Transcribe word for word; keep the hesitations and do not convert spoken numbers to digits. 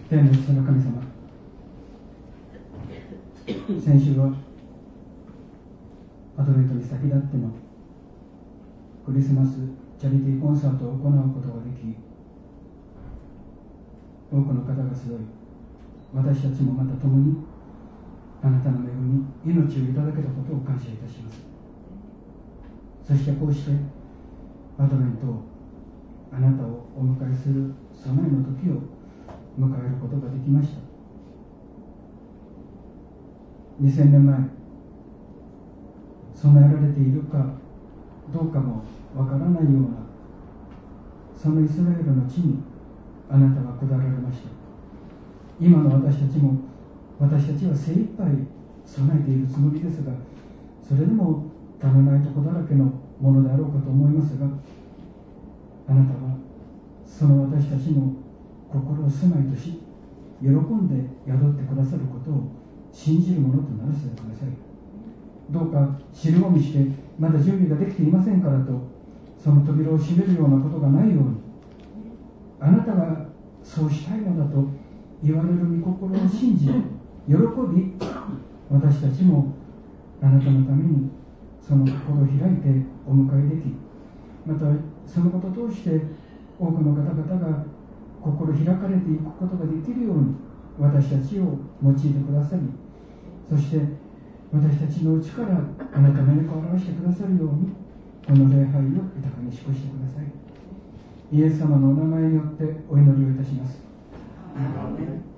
天の父の神様、先週はアドベントに先立ってのクリスマスチャリティーコンサートを行うことができ、多くの方が集い、私たちもまた共にあなたの恵み、命をいただけたことを感謝いたします。そしてこうしてアドベントをあなたをお迎えする備えの時を迎えることができました。にせんねんまえ、備えられているかどうかもわからないようなそのイスラエルの地にあなたは下られました。今の私たちも私たちは精一杯備えているつもりですが、それでも足らないとこだらけのものであろうかと思いますが、あなたはその私たちの心を住まいとし、喜んで宿ってくださることを信じるものとならせてください。どうか尻込みしてまだ準備ができていませんからと、その扉を閉めるようなことがないように、あなたがそうしたいのだと言われる御心を信じ、喜び、私たちもあなたのためにその心を開いてお迎えでき、またそのことを通して多くの方々が心開かれていくことができるように私たちを用いてくださり、そして私たちのうちからあなたの栄光を表してくださるように、この礼拝を豊かに祝してください。イエス様のお名前によってお祈りをいたします。アーメン。